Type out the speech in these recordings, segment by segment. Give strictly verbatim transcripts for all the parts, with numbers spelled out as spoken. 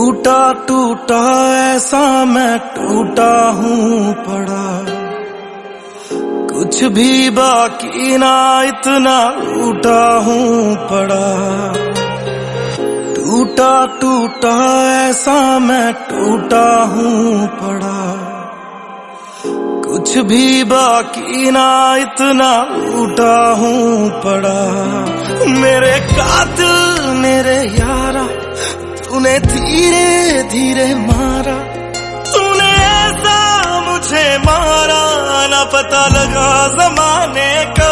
टूटा टूटा ऐसा मैं टूटा हूँ पड़ा, कुछ भी बाकी ना इतना टूटा हूँ पड़ा। टूटा टूटा ऐसा मैं टूटा हूँ पड़ा, कुछ भी बाकी ना इतना टूटा हूँ पड़ा। मेरे कातिल मेरे यारा, तूने धीरे धीरे मारा, तूने ऐसा मुझे मारा ना पता लगा जमाने को।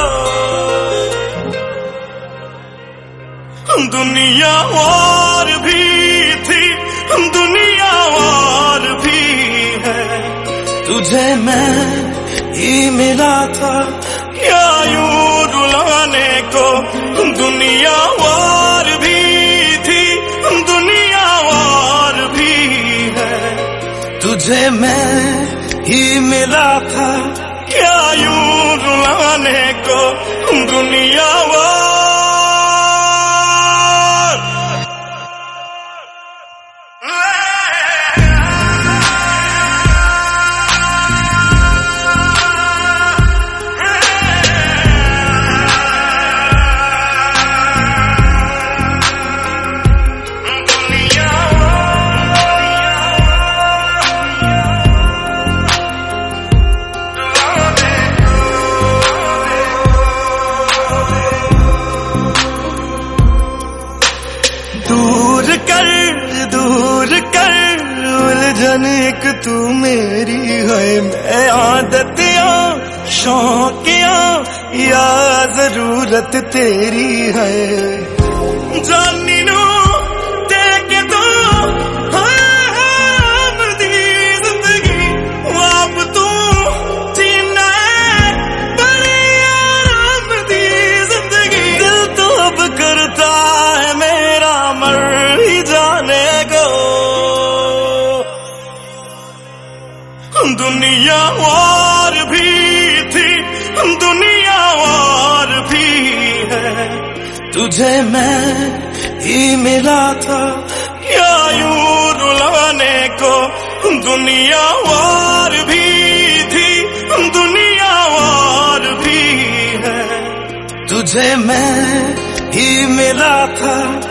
दुनिया और भी थी, दुनिया और भी है, तुझे मैं ही मिला था क्या यूं रुलाने को। दुनिया और भी थी, दुनिया और भी है, तुझे मैं ही मिला था क्या यूं रुलाने को। दुनिया और दूर कर दूर कर उलझन एक तू मेरी है। मैं आदतियां शौकियां या जरूरत तेरी है। जानी नू देख दो हम दी जिंदगी, आप तू जीना है बड़ी आराम दी जिंदगी। दिल तो अब करता है मेरा मर ही जाने को। दुनिया और भी थी, दुनिया और भी है, तुझे मैं ही मिला था क्या यूं रुलाने को। दुनिया और भी थी, दुनिया और भी है, तुझे मैं ही मिला था